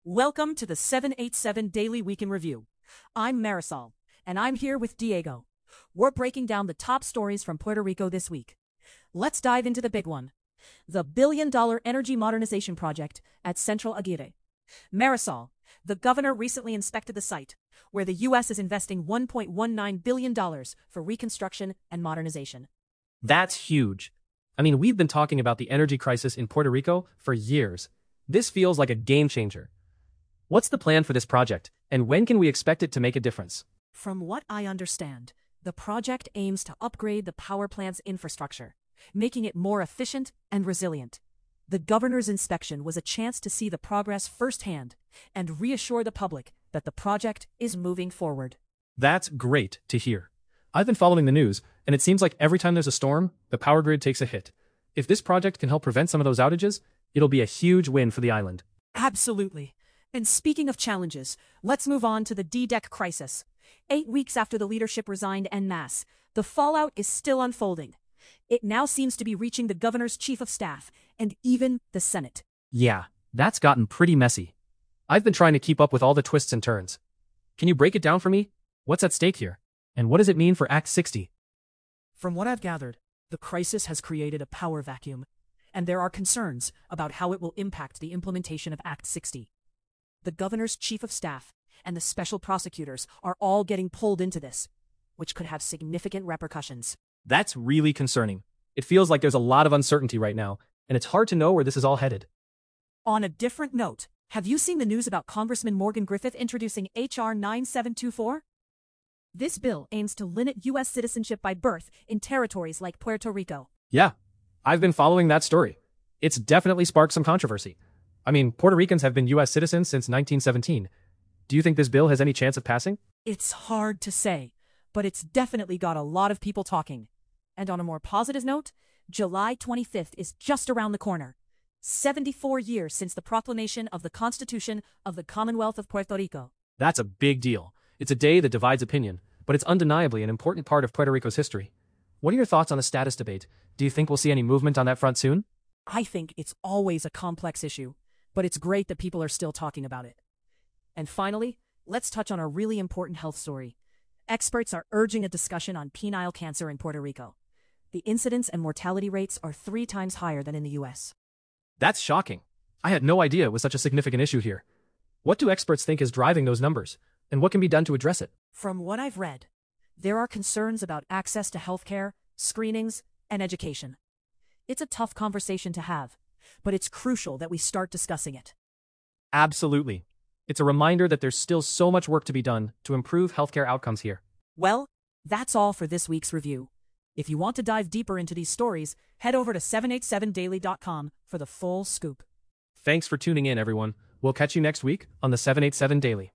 Welcome to the 787 Daily Week in Review. I'm Marisol, and I'm here with Diego. We're breaking down the top stories from Puerto Rico this week. Let's dive into the big one. The billion-dollar energy modernization project at Central Aguirre. Marisol, the governor recently inspected the site, where the U.S. is investing $1.19 billion for reconstruction and modernization. That's huge. We've been talking about the energy crisis in Puerto Rico for years. This feels like a game changer. What's the plan for this project, and when can we expect it to make a difference? From what I understand, the project aims to upgrade the power plant's infrastructure, making it more efficient and resilient. The governor's inspection was a chance to see the progress firsthand and reassure the public that the project is moving forward. That's great to hear. I've been following the news, and it seems like every time there's a storm, the power grid takes a hit. If this project can help prevent some of those outages, it'll be a huge win for the island. Absolutely. And speaking of challenges, let's move on to the DDEC crisis. 8 weeks after the leadership resigned en masse, the fallout is still unfolding. It now seems to be reaching the governor's chief of staff and even the Senate. Yeah, that's gotten pretty messy. I've been trying to keep up with all the twists and turns. Can you break it down for me? What's at stake here? And what does it mean for Act 60? From what I've gathered, the crisis has created a power vacuum, and there are concerns about how it will impact the implementation of Act 60. The governor's chief of staff and the special prosecutors are all getting pulled into this, which could have significant repercussions. That's really concerning. It feels like there's a lot of uncertainty right now, and it's hard to know where this is all headed. On a different note, have you seen the news about Congressman Morgan Griffith introducing H.R. 9724? This bill aims to limit U.S. citizenship by birth in territories like Puerto Rico. Yeah, I've been following that story. It's definitely sparked some controversy. Puerto Ricans have been U.S. citizens since 1917. Do you think this bill has any chance of passing? It's hard to say, but it's definitely got a lot of people talking. And on a more positive note, July 25th is just around the corner. 74 years since the proclamation of the Constitution of the Commonwealth of Puerto Rico. That's a big deal. It's a day that divides opinion, but it's undeniably an important part of Puerto Rico's history. What are your thoughts on the status debate? Do you think we'll see any movement on that front soon? I think it's always a complex issue, but it's great that people are still talking about it. And finally, let's touch on a really important health story. Experts are urging a discussion on penile cancer in Puerto Rico. The incidence and mortality rates are 3 times higher than in the U.S. That's shocking. I had no idea it was such a significant issue here. What do experts think is driving those numbers, and what can be done to address it? From what I've read, there are concerns about access to healthcare, screenings, and education. It's a tough conversation to have, but it's crucial that we start discussing it. Absolutely. It's a reminder that there's still so much work to be done to improve healthcare outcomes here. Well, that's all for this week's review. If you want to dive deeper into these stories, head over to 787daily.com for the full scoop. Thanks for tuning in, everyone. We'll catch you next week on the 787 Daily.